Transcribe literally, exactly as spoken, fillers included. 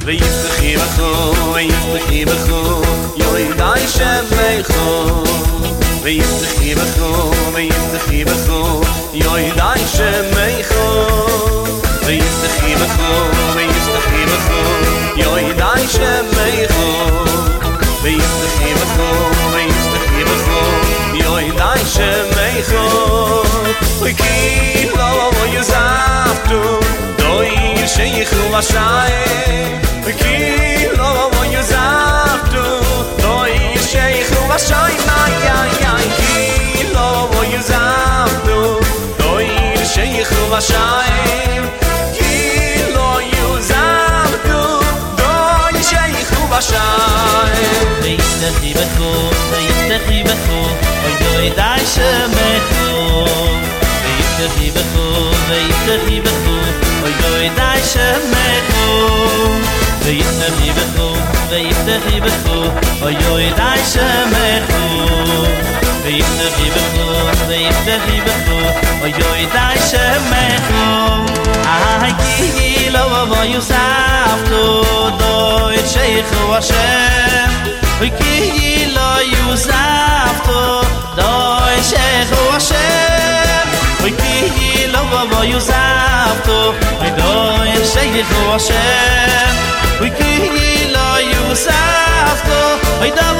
ויפתחי בכו, ויפתחי בכו, יוי די שמחו. ויפתחי בכו, ויפתחי בכו, יוי די שמחו. ויפתחי בכו, ויפתחי בכו, יוי די שמחו. ויפתחי בכו, ויפתחי בכו, יוי די שמחו. וכי לא יזבתו דוי שייכו השיים. וכי לא יזבתו דוי שייכו השיים. איי איי איי כי לא יזבתו דוי שייכו השיים. כי לא יזבתו דוי שייכו השיים. ויפתחי בכו, ויפתחי בכו, אוי אוי די שמחו. ויפתחי בכו, ויפתחי בכו, אוי אוי די שמחו. ויפתחי בכו, ויפתחי בכו, אוי אוי די שמחו. ויפתחי בכו, ויפתחי בכו, אוי אוי די שמחו. איי כי לא יוספתו דוי שייכו השם. וכי לא יוספתו דוי שייכו השם. וכי לא יוספתו דוי שייכו השם. וכי לא יוספתו